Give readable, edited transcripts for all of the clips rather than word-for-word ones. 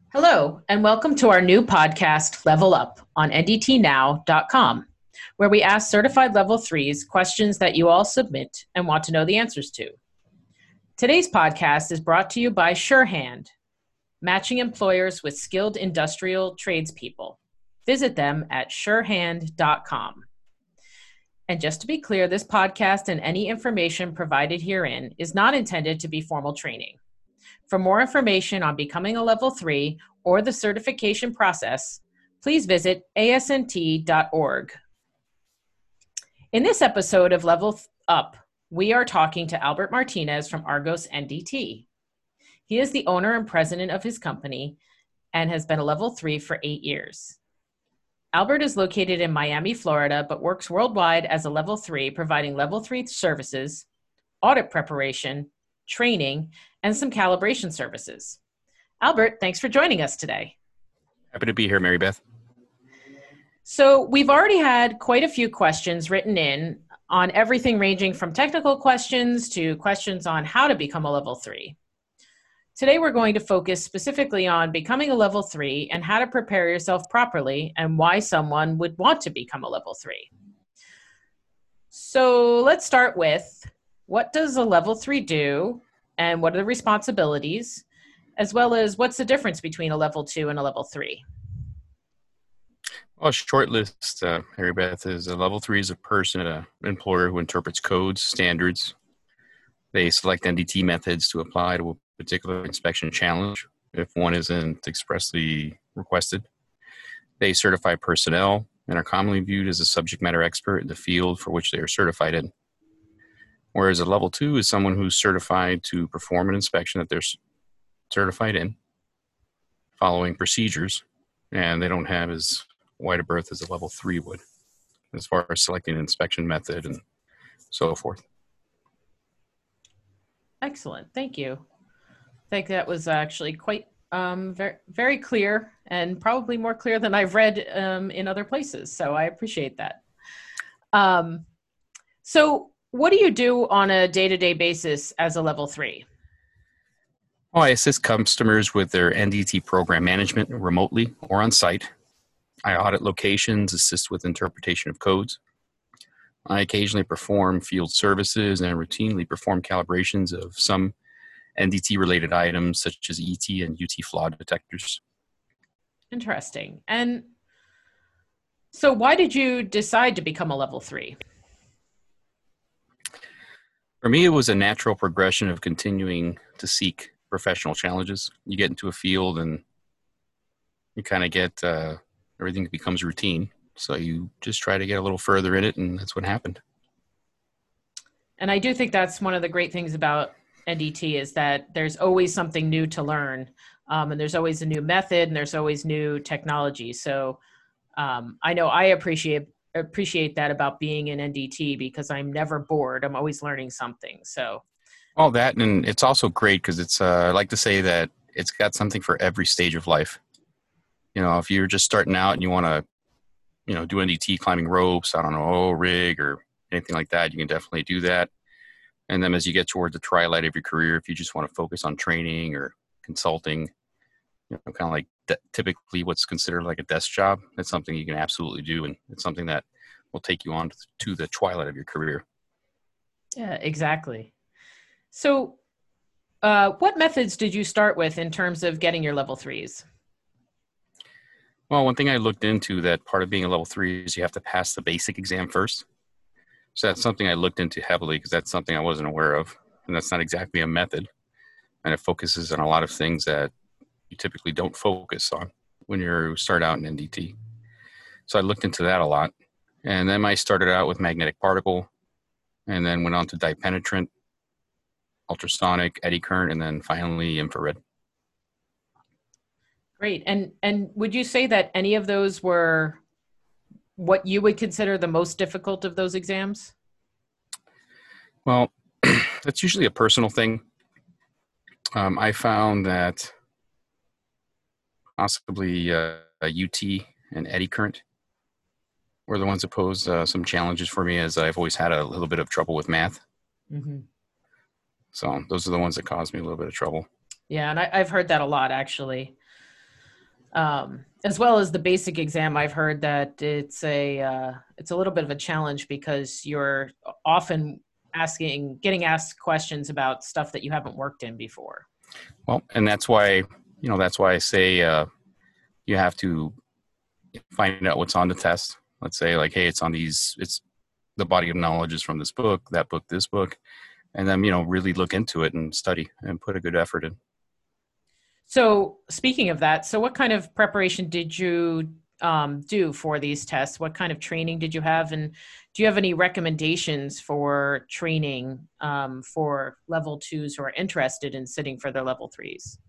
Hello, and welcome to our new podcast, Level Up, on ndtnow.com, where we ask certified level threes questions that you all submit and want to know the answers to. Today's podcast is brought to you by SureHand, matching employers with skilled industrial tradespeople. Visit them at surehand.com. And just to be clear, this podcast and any information provided herein is not intended to be formal training. For more information on becoming a level 3 or the certification process, please visit asnt.org. In this episode of Level Up, we are talking to Albert Martinez from Argos NDT. He is the owner and president of his company and has been a level 3 for 8 years. Albert is located in Miami, Florida, but works worldwide as a level 3, providing level 3 services, audit preparation, training, and some calibration services. Albert, thanks for joining us today. Happy to be here, Mary Beth. So we've already had quite a few questions written in on everything ranging from technical questions to questions on how to become a level 3. Today we're going to focus specifically on becoming a level 3 and how to prepare yourself properly and why someone would want to become a level 3. So let's start with, what does a level 3 do and what are the responsibilities, as well as what's the difference between a level 2 and a level 3? Well, a short list, Mary Beth, is a level 3 is a person, an employer who interprets codes, standards. They select NDT methods to apply to a particular inspection challenge if one isn't expressly requested. They certify personnel and are commonly viewed as a subject matter expert in the field for which they are certified in. Whereas a level 2 is someone who's certified to perform an inspection that they're certified in, following procedures, and they don't have as wide a berth as a level 3 would, as far as selecting an inspection method and so forth. Excellent, thank you. I think that was actually quite very, very clear, and probably more clear than I've read in other places, so I appreciate that. So what do you do on a day-to-day basis as a level 3? Well, I assist customers with their NDT program management remotely or on site. I audit locations, assist with interpretation of codes. I occasionally perform field services and routinely perform calibrations of some NDT-related items such as ET and UT flaw detectors. Interesting. And so why did you decide to become a level 3? For me, it was a natural progression of continuing to seek professional challenges. You get into a field and you kind of get everything becomes routine. So you just try to get a little further in it, and that's what happened. And I do think that's one of the great things about NDT is that there's always something new to learn, and there's always a new method, and there's always new technology. So I know I appreciate that about being in NDT because I'm never bored. I'm always learning something. So all that, and it's also great because it's I like to say that it's got something for every stage of life. You know, if you're just starting out and you want to, do NDT, climbing ropes, I don't know, rig or anything like that, you can definitely do that. And then as you get towards the twilight of your career, if you just want to focus on training or consulting, kind of like typically what's considered like a desk job, that's something you can absolutely do. And it's something that will take you on to the twilight of your career. Yeah, exactly. So what methods did you start with in terms of getting your level 3s? Well, one thing I looked into, that part of being a level 3 is you have to pass the basic exam first. So that's something I looked into heavily because that's something I wasn't aware of. And that's not exactly a method. And it focuses on a lot of things that you typically don't focus on when you start out in NDT. So I looked into that a lot. And then I started out with magnetic particle and then went on to dye penetrant, ultrasonic, eddy current, and then finally infrared. Great. And would you say that any of those were what you would consider the most difficult of those exams? Well, that's usually a personal thing. I found that possibly a UT and eddy current were the ones that posed some challenges for me, as I've always had a little bit of trouble with math. Mm-hmm. So those are the ones that caused me a little bit of trouble. Yeah, and I've heard that a lot, actually. As well as the basic exam. I've heard that it's a little bit of a challenge because you're often getting asked questions about stuff that you haven't worked in before. Well, and that's why I say you have to find out what's on the test. Let's say like, hey, it's the body of knowledge is from this book, that book, this book, and then really look into it and study and put a good effort in. So speaking of that, so what kind of preparation did you do for these tests? What kind of training did you have? And do you have any recommendations for training for level 2s who are interested in sitting for their level 3s?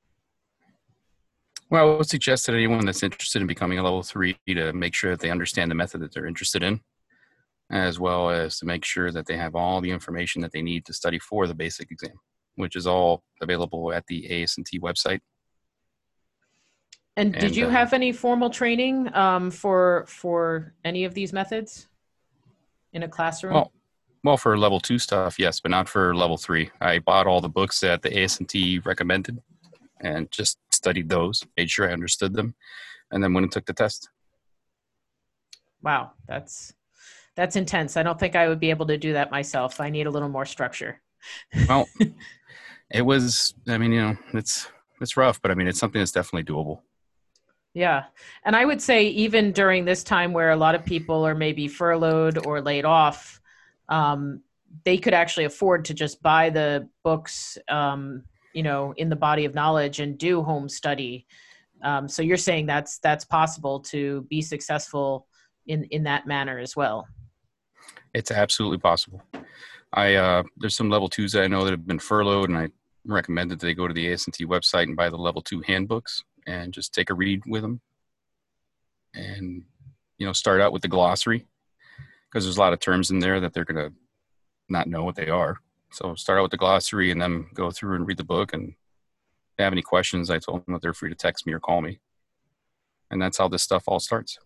Well, I would suggest that anyone that's interested in becoming a level 3 to make sure that they understand the method that they're interested in, as well as to make sure that they have all the information that they need to study for the basic exam, which is all available at the AS&T website. And did you have any formal training for any of these methods in a classroom? Well, for level 2 stuff, yes, but not for level 3. I bought all the books that the AS&T recommended and just studied those, made sure I understood them, and then went and took the test. Wow, that's intense. I don't think I would be able to do that myself. I need a little more structure. Well, it was, it's rough, but it's something that's definitely doable. Yeah. And I would say even during this time where a lot of people are maybe furloughed or laid off, they could actually afford to just buy the books, in the body of knowledge and do home study. So you're saying that's possible to be successful in that manner as well. It's absolutely possible. There's some level 2s that I know that have been furloughed, and I recommend that they go to the AS&T website and buy the level 2 handbooks and just take a read with them. And, start out with the glossary, because there's a lot of terms in there that they're going to not know what they are. So start out with the glossary and then go through and read the book. And if they have any questions, I told them that they're free to text me or call me. And that's how this stuff all starts.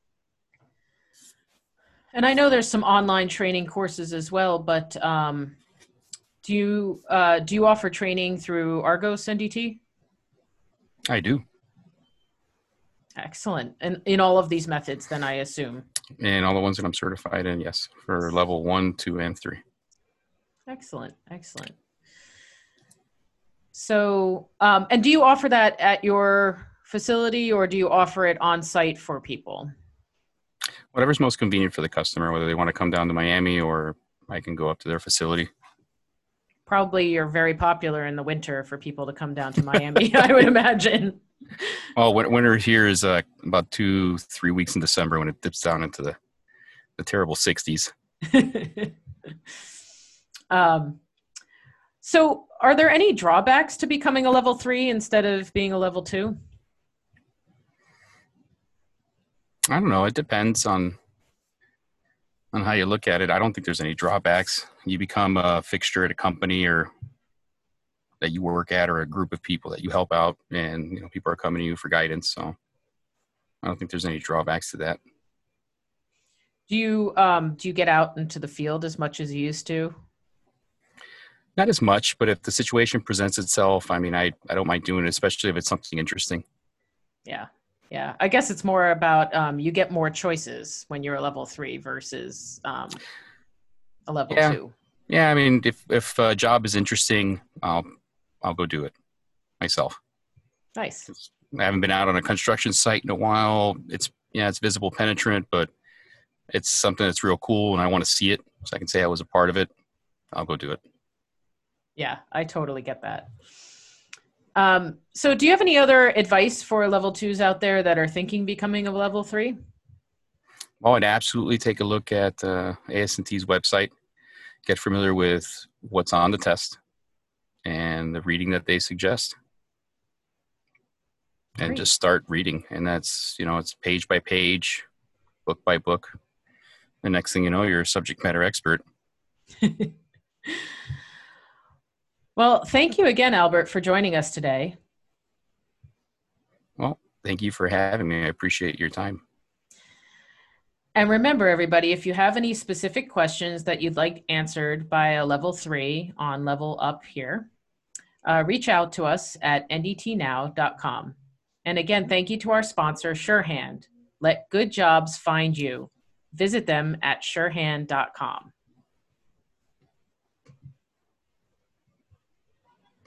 And I know there's some online training courses as well, but do you offer training through Argos NDT? I do. Excellent. And in all of these methods, then I assume? And all the ones that I'm certified in, yes, for level 1, 2, and 3. Excellent. Excellent. So, and do you offer that at your facility, or do you offer it on site for people? Whatever's most convenient for the customer, whether they want to come down to Miami or I can go up to their facility. Probably you're very popular in the winter for people to come down to Miami, I would imagine. Oh, winter here is about 2-3 weeks in December when it dips down into the terrible 60s. So are there any drawbacks to becoming a level 3 instead of being a level 2? I don't know. It depends on how you look at it. I don't think there's any drawbacks. You become a fixture at a company or that you work at, or a group of people that you help out, and people are coming to you for guidance. So I don't think there's any drawbacks to that. Do you get out into the field as much as you used to? Not as much, but if the situation presents itself, I don't mind doing it, especially if it's something interesting. Yeah. Yeah. I guess it's more about you get more choices when you're a level 3 versus a level 2. Yeah. If a job is interesting, I'll go do it myself. Nice. I haven't been out on a construction site in a while. It's visible penetrant, but it's something that's real cool and I want to see it so I can say I was a part of it. I'll go do it. Yeah, I totally get that. So do you have any other advice for level 2s out there that are thinking becoming a level 3? Well, I'd absolutely take a look at AS&T's website, get familiar with what's on the test and the reading that they suggest. Great. And just start reading. And that's, it's page by page, book by book. The next thing you know, you're a subject matter expert. Well, thank you again, Albert, for joining us today. Well, thank you for having me. I appreciate your time. And remember, everybody, if you have any specific questions that you'd like answered by a level 3 on Level Up here, reach out to us at ndtnow.com. And again, thank you to our sponsor, Surehand. Let good jobs find you. Visit them at surehand.com.